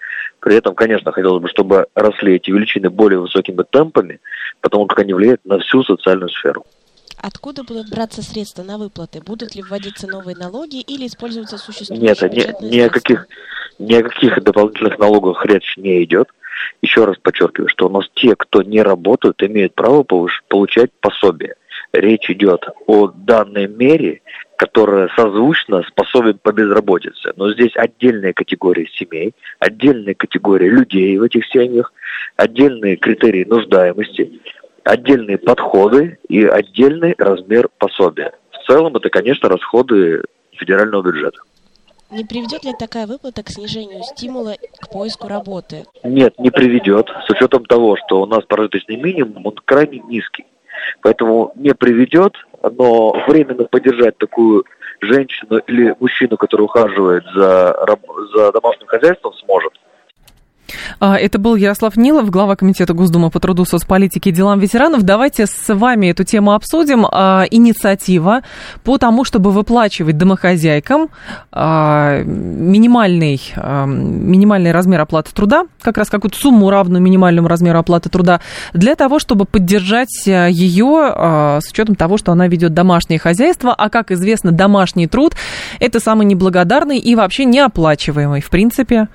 При этом, конечно, хотелось бы, чтобы росли эти величины более высокими темпами, потому как они влияют на всю социальную сферу. Откуда будут браться средства на выплаты? Будут ли вводиться новые налоги или используются существующие бюджетные Нет, ни, ни, о каких, ни о каких дополнительных налогах речь не идет. Еще раз подчеркиваю, что у нас те, кто не работают, имеют право повыш- получать пособие. Речь идет о данной мере, которая созвучна с пособием по безработице. Но здесь отдельные категории семей, отдельные категории людей в этих семьях, отдельные критерии нуждаемости, отдельные подходы и отдельный размер пособия. В целом это, конечно, расходы федерального бюджета. Не приведет ли такая выплата к снижению стимула к поиску работы? Нет, не приведет, с учетом того, что у нас прожиточный минимум, он крайне низкий. Поэтому не приведет, но временно поддержать такую женщину или мужчину, который ухаживает за, за домашним хозяйством, сможет. Это был Ярослав Нилов, глава Комитета Госдумы по труду, соцполитике и делам ветеранов. Давайте с вами эту тему обсудим. Инициатива по тому, чтобы выплачивать домохозяйкам минимальный, минимальный размер оплаты труда, как раз какую-то сумму, равную минимальному размеру оплаты труда, для того, чтобы поддержать ее с учетом того, что она ведет домашнее хозяйство. А, как известно, домашний труд – это самый неблагодарный и вообще неоплачиваемый, в принципе,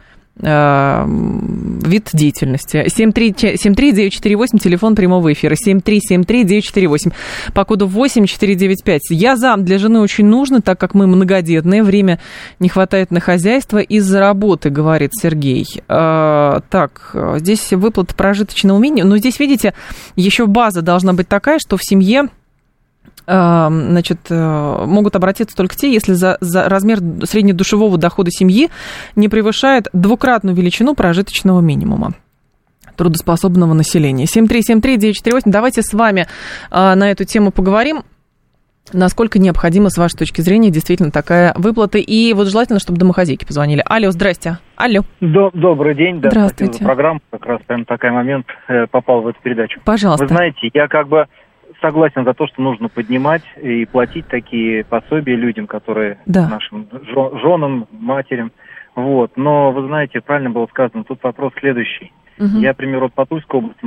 вид деятельности. семь три девять четыре восемь, телефон прямого эфира. семь три семь три девять четыре восемь. По коду восемь четыре девять пять. Я зам, для жены очень нужно, так как мы многодетные. Время не хватает на хозяйство из-за работы, говорит Сергей. А, так, здесь выплата прожиточного минимума. Но здесь, видите, еще база должна быть такая, что в семье значит, могут обратиться только те, если за, за размер среднедушевого дохода семьи не превышает двукратную величину прожиточного минимума трудоспособного населения. семь три семь три девять четыре восемь. Давайте с вами а, на эту тему поговорим. Насколько необходима, с вашей точки зрения, действительно такая выплата? И вот желательно, чтобы домохозяйки позвонили. Алло, здрасте. Алло. Добрый день. Да, здравствуйте. Программа как раз прям такой момент э, попал в эту передачу. Пожалуйста. Вы знаете, я как бы согласен за то, что нужно поднимать и платить такие пособия людям, которые да. нашим женам, матерям. Вот. Но, вы знаете, правильно было сказано, тут вопрос следующий. Угу. Я, к примеру, по Тульской области,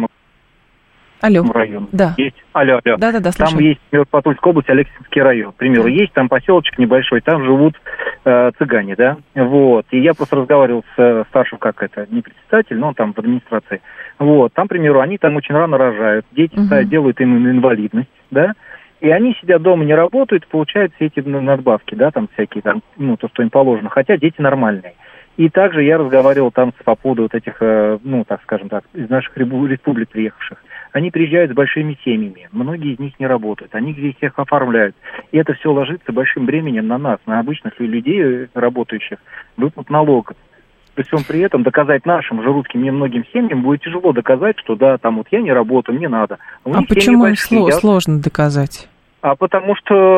алло. район. Да. Есть. Алло, алло. Да, да, да, там есть, например, по Тульской области Алексеевский район. К примеру, да. есть там поселочек небольшой, там живут э, цыгане, да. Вот. И я просто разговаривал с э, старшим, как это, не председатель, но он там в администрации. Вот. Там, к примеру, они там очень рано рожают, дети угу. да, делают им инвалидность, да. И они сидят дома, не работают, получают все эти надбавки, да, там всякие, там, ну, то, что им положено, хотя дети нормальные. И также я разговаривал там с по поводу вот этих, э, ну, так скажем так, из наших республик приехавших. Они приезжают с большими семьями, многие из них не работают, они здесь всех оформляют. И это все ложится большим бременем на нас, на обычных людей, работающих, выплат налогов. При всем при этом доказать нашим же русским немногим семьям будет тяжело доказать, что да, там вот я не работаю, мне надо. А, а почему им сло- сложно доказать? А потому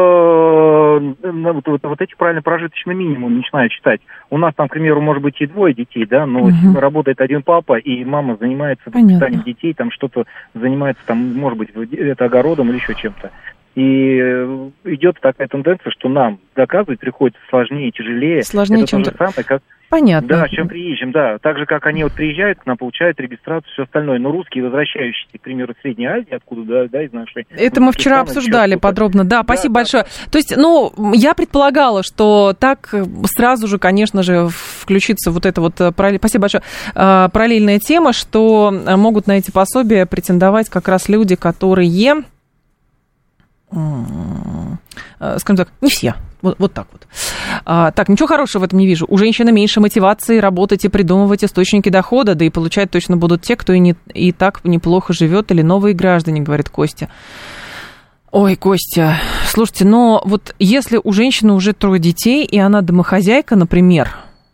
что вот, вот, вот эти правильно прожиточный минимум начинают считать. У нас там, к примеру, может быть и двое детей, да, но угу. работает один папа, и мама занимается воспитанием детей, там что-то занимается, там, может быть, это огородом или еще чем-то. И идет такая тенденция, что нам доказывать приходится сложнее, тяжелее. Сложнее, это чем... то же самое, как... Понятно. Да, чем приезжим, да. Так же, как они вот приезжают к нам, получают регистрацию, все остальное. Но русские, возвращающиеся, к примеру, в Средней Азии, откуда, да, да из нашей... Это мы вчера обсуждали подробно, да, спасибо да, большое. Да, да. То есть, ну, я предполагала, что так сразу же, конечно же, включится вот эта вот, спасибо большое, параллельная тема, что могут на эти пособия претендовать как раз люди, которые... скажем так, не все. Вот, вот так вот. А, так, ничего хорошего в этом не вижу. У женщины меньше мотивации работать и придумывать источники дохода, да и получать точно будут те, кто и, не, и так неплохо живет, или новые граждане, говорит Костя. Ой, Костя, слушайте, но вот если у женщины уже трое детей, и она домохозяйка, например,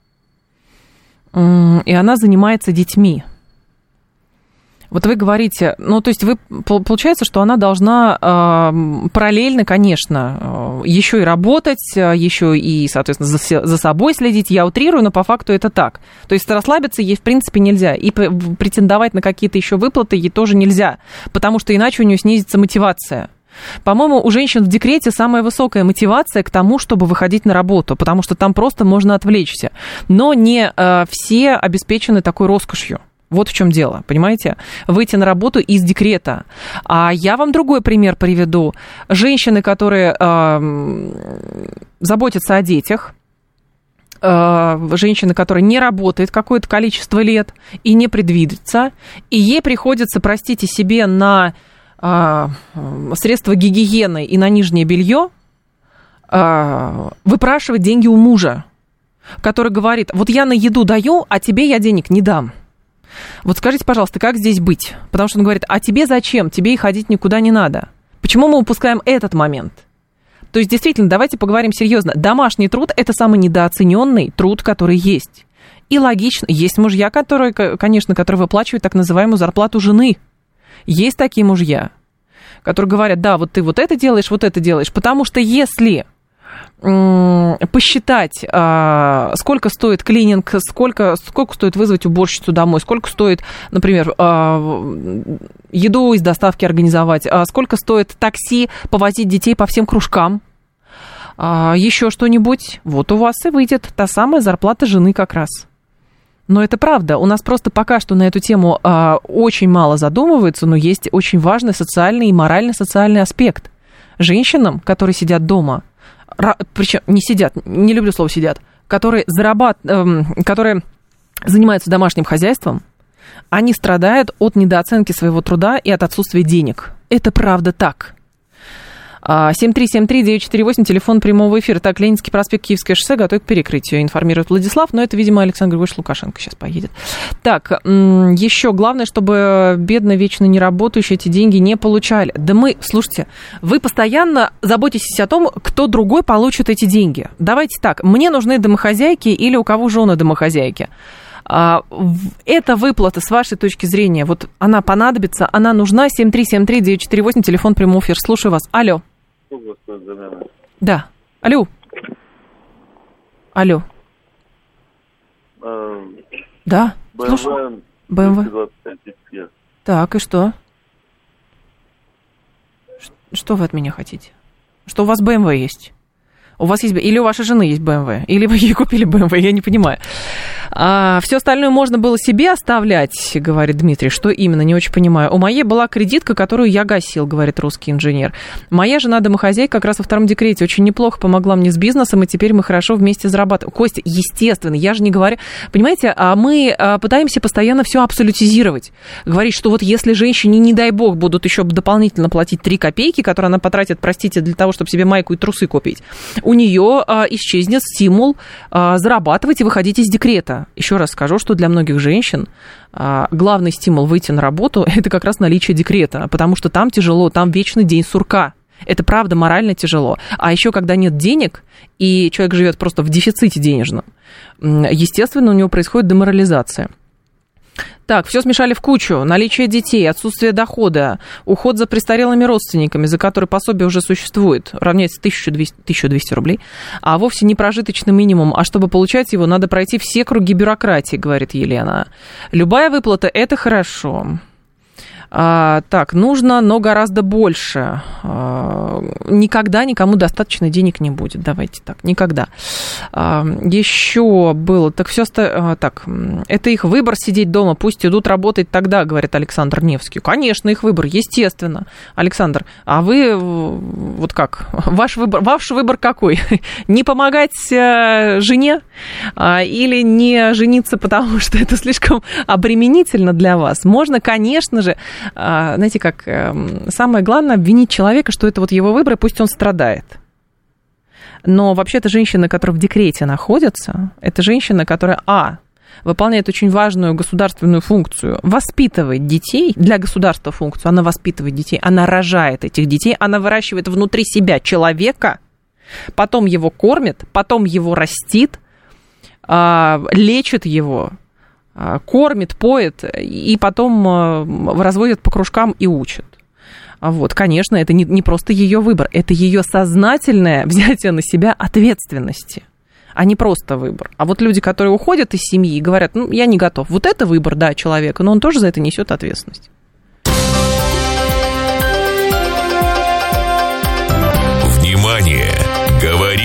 и она занимается детьми, вот вы говорите, ну, то есть вы, получается, что она должна э, параллельно, конечно, э, еще и работать, еще и, соответственно, за, за собой следить. Я утрирую, но по факту это так. То есть расслабиться ей, в принципе, нельзя. И претендовать на какие-то еще выплаты ей тоже нельзя, потому что иначе у нее снизится мотивация. По-моему, у женщин в декрете самая высокая мотивация к тому, чтобы выходить на работу, потому что там просто можно отвлечься. Но не э, все обеспечены такой роскошью. Вот в чем дело, понимаете? Выйти на работу из декрета. А я вам другой пример приведу. Женщины, которые э, заботятся о детях, э, женщины, которая не работает какое-то количество лет и не предвидится, и ей приходится, простите, себе на э, средства гигиены и на нижнее белье э, выпрашивать деньги у мужа, который говорит: вот я на еду даю, а тебе я денег не дам. Вот скажите, пожалуйста, как здесь быть? Потому что он говорит: а тебе зачем? Тебе и ходить никуда не надо. Почему мы упускаем этот момент? То есть, действительно, давайте поговорим серьезно. Домашний труд – это самый недооцененный труд, который есть. И логично, есть мужья, которые, конечно, которые выплачивают так называемую зарплату жены. Есть такие мужья, которые говорят: да, вот ты вот это делаешь, вот это делаешь. Потому что если посчитать, сколько стоит клининг, сколько, сколько стоит вызвать уборщицу домой, сколько стоит, например, еду из доставки организовать, сколько стоит такси повозить детей по всем кружкам, еще что-нибудь, вот у вас и выйдет та самая зарплата жены как раз. Но это правда. У нас просто пока что на эту тему очень мало задумываются, но есть очень важный социальный и морально-социальный аспект. Женщинам, которые сидят дома, причем не сидят, не люблю слово сидят, которые, зарабат... которые занимаются домашним хозяйством, они страдают от недооценки своего труда и от отсутствия денег. Это правда так. семь три семь три девять четыре восемь, телефон прямого эфира. Так, Ленинский проспект, Киевское шоссе, готовы к перекрытию, информирует Владислав, но это, видимо, Александр Григорьевич Лукашенко сейчас поедет. Так, еще главное, чтобы бедно, вечно не работающие эти деньги не получали. Да мы, слушайте, вы постоянно заботитесь о том, кто другой получит эти деньги. Давайте так, мне нужны домохозяйки или у кого жены домохозяйки. Эта выплата, с вашей точки зрения, вот она понадобится, она нужна? Семь три семь три девять четыре восемь, телефон прямого эфира. Слушаю вас. Алло. Да. Алло. Алло. А, да. бэ эм вэ. Слушаю. бэ эм вэ. Так, и что? Что вы от меня хотите? Что у вас бэ эм вэ есть? У вас есть... Или у вашей жены есть бэ эм вэ? Или вы ей купили бэ эм вэ? Я не понимаю. А, все остальное можно было себе оставлять, говорит Дмитрий. Что именно? Не очень понимаю. У моей была кредитка, которую я гасил, говорит русский инженер. Моя жена домохозяйка как раз во втором декрете очень неплохо помогла мне с бизнесом, и теперь мы хорошо вместе зарабатываем. Костя, естественно, я же не говорю... Понимаете, мы пытаемся постоянно все абсолютизировать. Говорить, что вот если женщине, не дай бог, будут еще дополнительно платить три копейки, которые она потратит, простите, для того, чтобы себе майку и трусы купить, у нее а, исчезнет стимул а, зарабатывать и выходить из декрета. Еще раз скажу, что для многих женщин а, главный стимул выйти на работу – это как раз наличие декрета, потому что там тяжело, там вечный день сурка. Это правда морально тяжело. А еще когда нет денег, и человек живет просто в дефиците денежном, естественно, у него происходит деморализация. Так, все смешали в кучу. Наличие детей, отсутствие дохода, уход за престарелыми родственниками, за которые пособие уже существует, равняется тысяча двести рублей, а вовсе не прожиточный минимум. А чтобы получать его, надо пройти все круги бюрократии, говорит Елена. Любая выплата – это хорошо. А, так, нужно, но гораздо больше. А, никогда никому достаточно денег не будет. Давайте так, никогда. А, еще было, так все, а, так, это их выбор сидеть дома, пусть идут работать тогда, говорит Александр Невский. Конечно, их выбор, естественно. Александр, а вы, вот как, ваш выбор, ваш выбор какой? Не помогать жене а, или не жениться, потому что это слишком обременительно для вас? Можно, конечно же, знаете, как самое главное обвинить человека, что это вот его выбор, и пусть он страдает. Но вообще-то женщина, которая в декрете находится, это женщина, которая, а, выполняет очень важную государственную функцию, воспитывает детей, для государства функцию, она воспитывает детей, она рожает этих детей, она выращивает внутри себя человека, потом его кормит, потом его растит, лечит его, кормит, поет, и потом разводит по кружкам и учит. Вот, конечно, это не, не просто ее выбор, это ее сознательное взятие на себя ответственности, а не просто выбор. А вот люди, которые уходят из семьи и говорят, ну, я не готов. Вот это выбор, да, человека, но он тоже за это несет ответственность.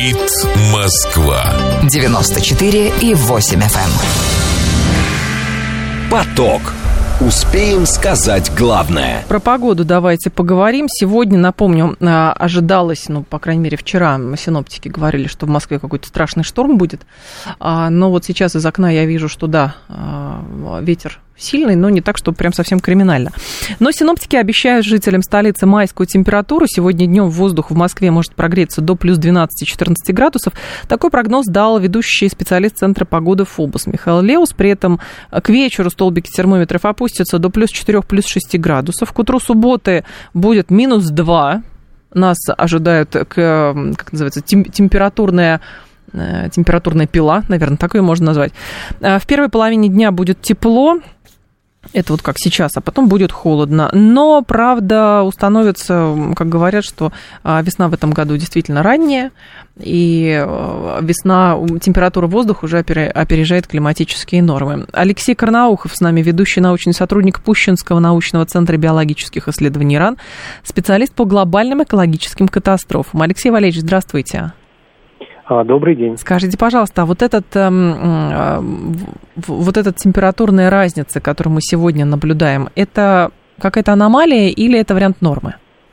Говорит Москва. девяносто четыре и восемь эф эм. Поток. Успеем сказать главное. Про погоду давайте поговорим. Сегодня, напомню, ожидалось, ну, по крайней мере, вчера синоптики говорили, что в Москве какой-то страшный шторм будет. Но вот сейчас из окна я вижу, что да, ветер сильный, но не так, что прям совсем криминально. Но синоптики обещают жителям столицы майскую температуру. Сегодня днем воздух в Москве может прогреться до плюс двенадцать-четырнадцать градусов. Такой прогноз дал ведущий специалист Центра погоды ФОБОС Михаил Леус. При этом к вечеру столбики термометров опустятся до плюс четыре, плюс шесть градусов. К утру субботы будет минус два. Нас ожидает, как называется, температурная... температурная пила, наверное, так ее можно назвать. В первой половине дня будет тепло. Это вот как сейчас, а потом будет холодно. Но, правда, установится, как говорят, что весна в этом году действительно ранняя, и весна, температура воздуха уже опережает климатические нормы. Алексей Карнаухов с нами, ведущий научный сотрудник Пущинского научного центра биологических исследований РАН, специалист по глобальным экологическим катастрофам. Алексей Валерьевич, здравствуйте. Добрый день. Скажите, пожалуйста, а вот, этот, вот эта температурная разница, которую мы сегодня наблюдаем, это какая-то аномалия или это вариант нормы?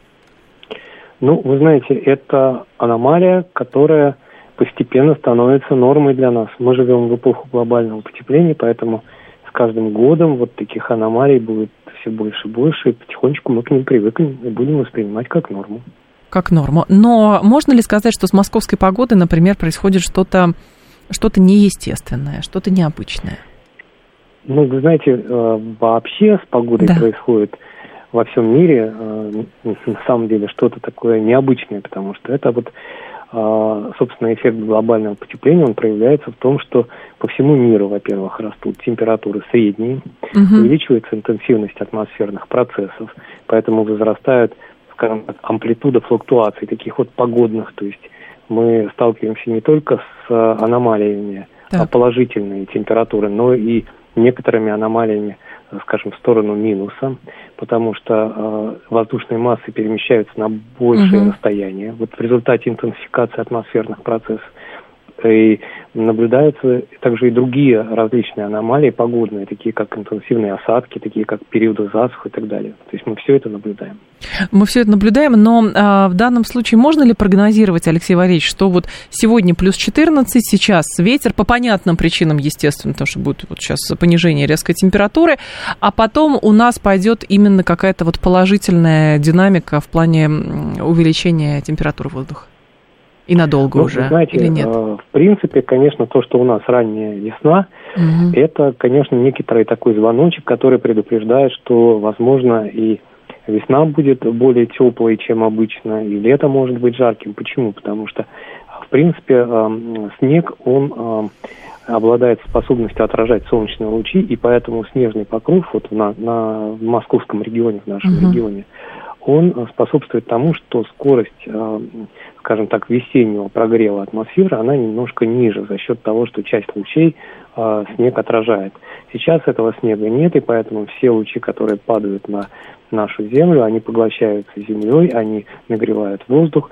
Ну, вы знаете, это аномалия, которая постепенно становится нормой для нас. Мы живем в эпоху глобального потепления, поэтому с каждым годом вот таких аномалий будет все больше и больше, и потихонечку мы к ним привыкнем и будем воспринимать как норму. Как норму. Но можно ли сказать, что с московской погодой, например, происходит что-то, что-то неестественное, что-то необычное? Ну, вы знаете, вообще с погодой да. происходит во всем мире, на самом деле, что-то такое необычное, потому что это вот, собственно, эффект глобального потепления, он проявляется в том, что по всему миру, во-первых, растут температуры средние, угу. увеличивается интенсивность атмосферных процессов, поэтому возрастают, скажем так, амплитуда флуктуаций, таких вот погодных, то есть мы сталкиваемся не только с аномалиями так. положительной температуры, но и некоторыми аномалиями, скажем, в сторону минуса, потому что э, воздушные массы перемещаются на большее угу. расстояние. Вот в результате интенсификации атмосферных процессов и наблюдаются также и другие различные аномалии погодные, такие как интенсивные осадки, такие как периоды засух и так далее. То есть мы все это наблюдаем. Мы все это наблюдаем, но а, в данном случае можно ли прогнозировать, Алексей Валерьевич, что вот сегодня плюс четырнадцать, сейчас ветер, по понятным причинам, естественно, потому что будет вот сейчас понижение резкой температуры, а потом у нас пойдет именно какая-то вот положительная динамика в плане увеличения температуры воздуха? И надолго ну, уже, знаете, или нет? В принципе, конечно, то, что у нас ранняя весна, угу. это, конечно, некоторый такой звоночек, который предупреждает, что, возможно, и весна будет более теплой, чем обычно, и лето может быть жарким. Почему? Потому что, в принципе, снег, он обладает способностью отражать солнечные лучи, и поэтому снежный покров вот на, на в московском регионе, в нашем угу. регионе, он способствует тому, что скорость, скажем так, весеннего прогрева атмосферы, она немножко ниже за счет того, что часть лучей снег отражает. Сейчас этого снега нет, и поэтому все лучи, которые падают на нашу землю, они поглощаются землей, они нагревают воздух,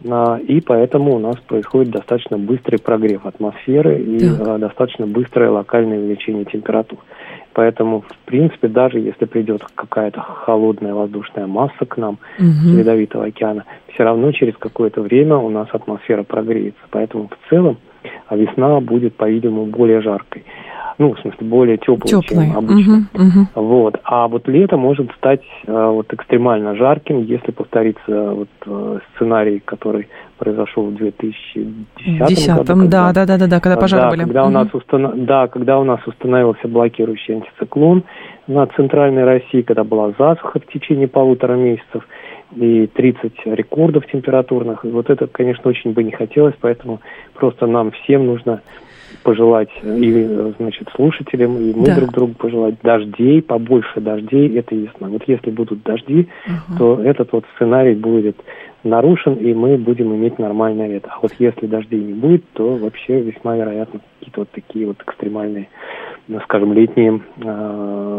и поэтому у нас происходит достаточно быстрый прогрев атмосферы и так. достаточно быстрое локальное увеличение температур. Поэтому, в принципе, даже если придет какая-то холодная воздушная масса к нам угу. с Ледовитого океана, все равно через какое-то время у нас атмосфера прогреется. Поэтому в целом весна будет, по-видимому, более жаркой. Ну, в смысле, более теплой, Теплый. чем обычно. Угу, угу. Вот. А вот лето может стать а, вот экстремально жарким, если повторится вот, а, сценарий, который произошел в две тысячи десятом году. Да, да, да, да, да, когда пожары да, были. Когда угу. у нас устано... Да, когда у нас установился блокирующий антициклон над центральной Россией, когда была засуха в течение полутора месяцев, и тридцать рекордов температурных. И вот это, конечно, очень бы не хотелось, поэтому просто нам всем нужно пожелать, и, значит, слушателям, и мы да. друг другу пожелать дождей, побольше дождей, это ясно. Вот если будут дожди, uh-huh. то этот вот сценарий будет нарушен, и мы будем иметь нормальное лето. А вот если дождей не будет, то вообще весьма вероятно какие-то вот такие вот экстремальные, ну, скажем, летние э,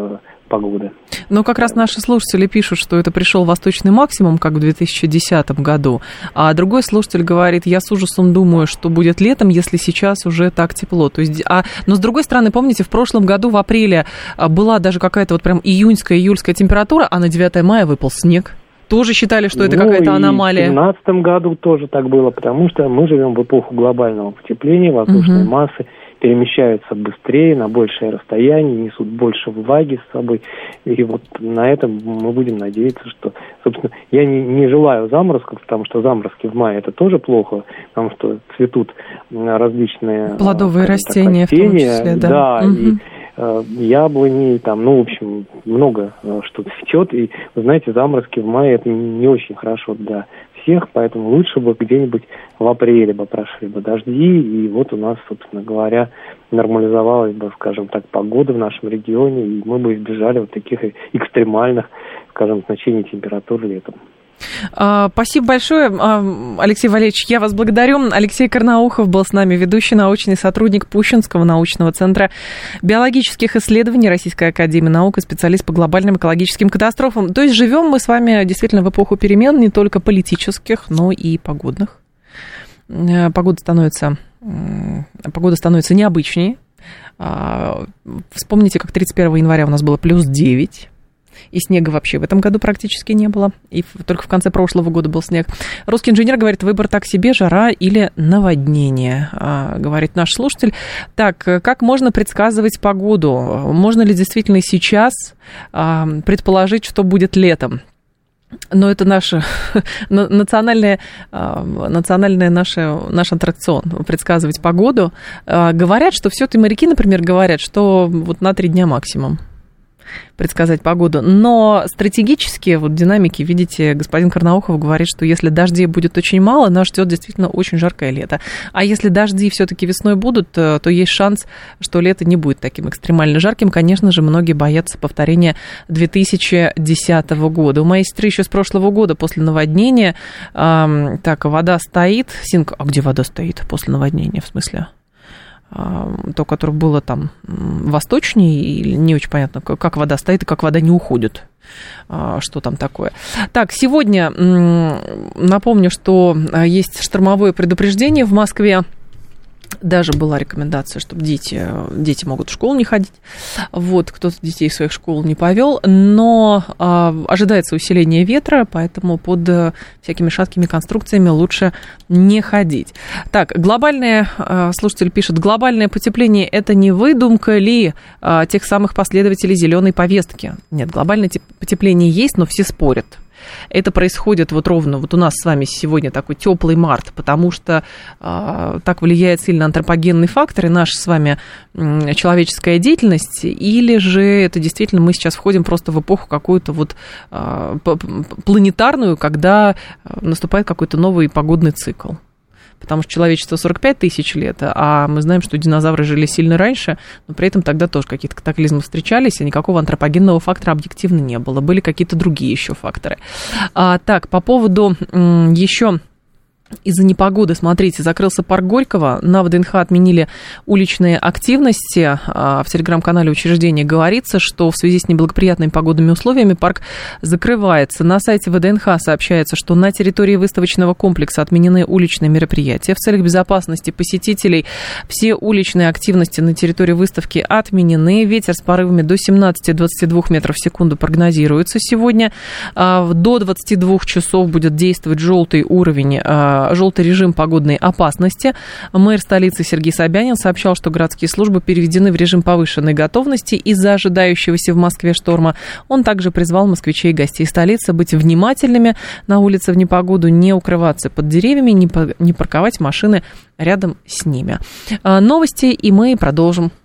погоды. Но как раз наши слушатели пишут, что это пришел восточный максимум, как в две тысячи десятом году, а другой слушатель говорит, я с ужасом думаю, что будет летом, если сейчас уже так тепло. То есть, а, но с другой стороны, помните, в прошлом году в апреле была даже какая-то вот прям июньская, июльская температура, а на девятое мая выпал снег. Тоже считали, что это ну, какая-то аномалия? В две тысячи семнадцатом году тоже так было, потому что мы живем в эпоху глобального потепления, воздушные угу. массы перемещаются быстрее, на большее расстояние, несут больше влаги с собой. И вот на этом мы будем надеяться, что, собственно, я не, не желаю заморозков, потому что заморозки в мае это тоже плохо, потому что цветут различные плодовые растения, так, растения, в том числе, да. Да, угу. и э, яблони, там, ну, в общем, много э, что цветет. И, вы знаете, заморозки в мае это не очень хорошо для всех, поэтому лучше бы где-нибудь в апреле бы прошли бы дожди, и вот у нас, собственно говоря, нормализовалась бы, скажем так, погода в нашем регионе, и мы бы избежали вот таких экстремальных, скажем, значений температур летом. Спасибо большое, Алексей Валерьевич, я вас благодарю. Алексей Карнаухов был с нами, ведущий научный сотрудник Пущинского научного центра биологических исследований Российской академии наук и специалист по глобальным экологическим катастрофам. То есть живем мы с вами действительно в эпоху перемен, не только политических, но и погодных. Погода становится, погода становится необычнее. Вспомните, как тридцать первого января у нас было плюс девять. И снега вообще в этом году практически не было. И только в конце прошлого года был снег. Русский инженер говорит, выбор так себе, жара или наводнение, говорит наш слушатель. Так, как можно предсказывать погоду? Можно ли действительно сейчас предположить, что будет летом? Но это наш национальный, национальный наш, наш аттракцион, предсказывать погоду. Говорят, что все-таки моряки, например, говорят, что вот на три дня максимум предсказать погоду. Но стратегически, вот динамики, видите, господин Карнаухов говорит, что если дождей будет очень мало, нас ждет действительно очень жаркое лето. А если дожди все-таки весной будут, то есть шанс, что лето не будет таким экстремально жарким. Конечно же, многие боятся повторения две тысячи десятого года. У моей сестры еще с прошлого года после наводнения, э, так, вода стоит. Синка, а где вода стоит после наводнения, в смысле? То, которое было там восточнее, и не очень понятно, как вода стоит и как вода не уходит. Что там такое. Так, сегодня напомню, что есть штормовое предупреждение в Москве. Даже была рекомендация, чтобы дети, дети могут в школу не ходить. Вот, кто-то детей в своих школ не повел. Но а, ожидается усиление ветра, поэтому под а, всякими шаткими конструкциями лучше не ходить. Так, глобальное, а, слушатель пишет, глобальное потепление – это не выдумка ли а, тех самых последователей зеленой повестки? Нет, глобальное потепление есть, но все спорят. Это происходит вот ровно, вот у нас с вами сегодня такой теплый март, потому что э, так влияет сильно антропогенный фактор и наша с вами э, человеческая деятельность, или же это действительно мы сейчас входим просто в эпоху какую-то вот э, планетарную, когда наступает какой-то новый погодный цикл. Потому что человечество сорок пять тысяч лет, а мы знаем, что динозавры жили сильно раньше, но при этом тогда тоже какие-то катаклизмы встречались, и никакого антропогенного фактора объективно не было. Были какие-то другие еще факторы. А, так, по поводу м, еще... Из-за непогоды, смотрите, закрылся парк Горького, на ВДНХ отменили уличные активности. В телеграм-канале учреждения говорится, что в связи с неблагоприятными погодными условиями парк закрывается. На сайте ВДНХ сообщается, что на территории выставочного комплекса отменены уличные мероприятия. В целях безопасности посетителей все уличные активности на территории выставки отменены. Ветер с порывами до семнадцати-двадцати двух метров в секунду прогнозируется сегодня. До двадцати двух часов будет действовать желтый уровень желтый режим погодной опасности. Мэр столицы Сергей Собянин сообщал, что городские службы переведены в режим повышенной готовности из-за ожидающегося в Москве шторма. Он также призвал москвичей и гостей столицы быть внимательными на улице в непогоду, не укрываться под деревьями, не парковать машины рядом с ними. Новости, и мы продолжим.